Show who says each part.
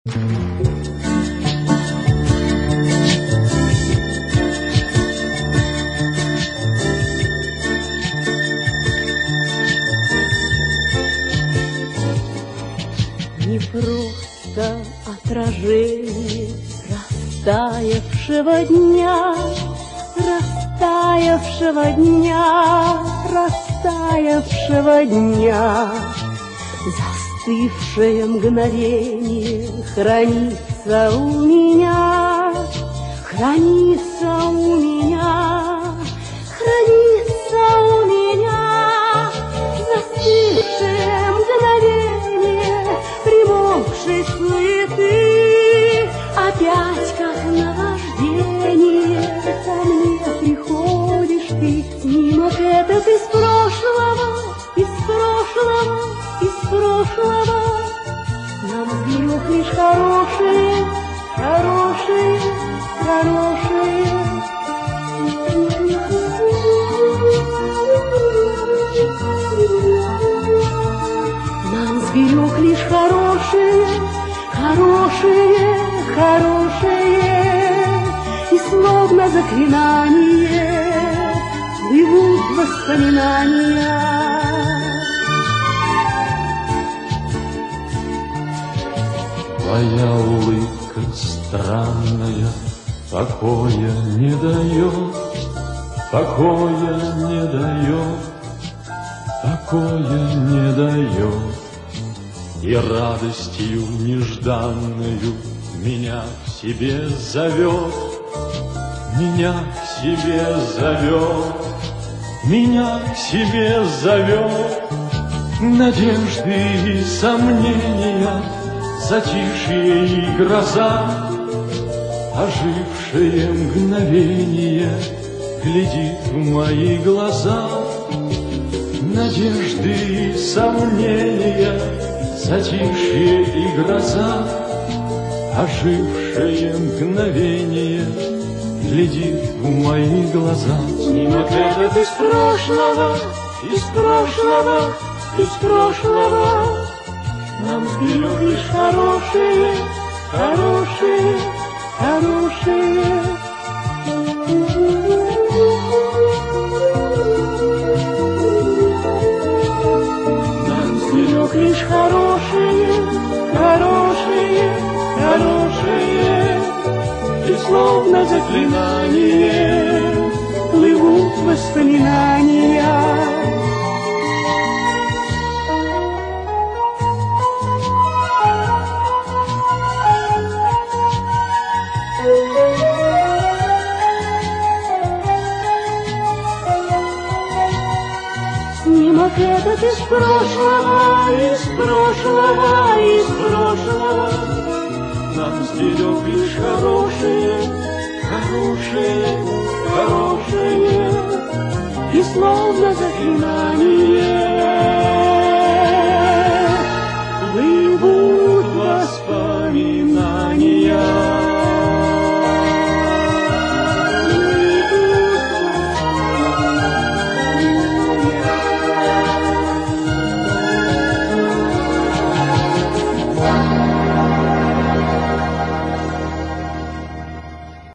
Speaker 1: Не просто отражение растаявшего дня, растаявшего дня, растаявшего дня. Застывшее мгновение хранится у меня, хранится у меня, хранится у меня. Застывшее мгновение примолкшей суеты, опять как наваждение ко мне приходишь ты. Снимок этот из прошлого, из прошлого, из прошлого. Нам сберег лишь хорошие, хорошие, хорошие. Нам сберег лишь хорошие, хорошие, хорошие. И словно заклинание плывут воспоминания.
Speaker 2: Твоя улыбка странная покоя не дает, покоя не дает, покоя не дает. И радостью нежданную меня к себе зовет, меня к себе зовет, меня к себе зовет. Надежды и сомнения, затишье и гроза, ожившее мгновение глядит в мои глаза. Надежды и сомнения, затишье и гроза, ожившее мгновение глядит в мои глаза.
Speaker 1: Снимок этот из прошлого, из прошлого, из прошлого. Нам сберег лишь хорошие, хорошие, хорошие. Нам сберег лишь хорошие, хорошие, хорошие. И словно заклинание плывут воспоминания. Снимок этот из прошлого, из прошлого, из прошлого.
Speaker 2: Нам сберег лишь хорошие, хорошие, хорошие.
Speaker 1: И словно заклинание